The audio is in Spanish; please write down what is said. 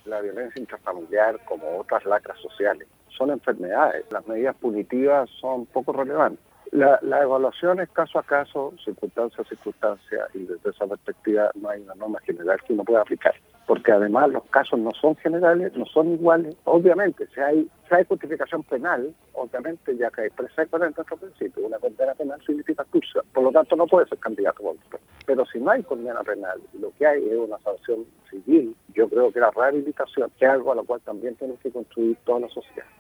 la violencia intrafamiliar como otras lacras sociales son enfermedades. Las medidas punitivas son poco relevantes. La evaluación es caso a caso, circunstancia a circunstancia, y desde esa perspectiva no hay una norma general que uno pueda aplicar. Porque además los casos no son generales, no son iguales. Obviamente, si hay justificación penal, obviamente ya que hay preceptos en nuestro principio, una condena penal significa expulsión. Por lo tanto, no puede ser candidato a voto. Pero si no hay condena penal, lo que hay es una sanción civil, yo creo que la rehabilitación es algo a lo cual también tenemos que construir toda la sociedad.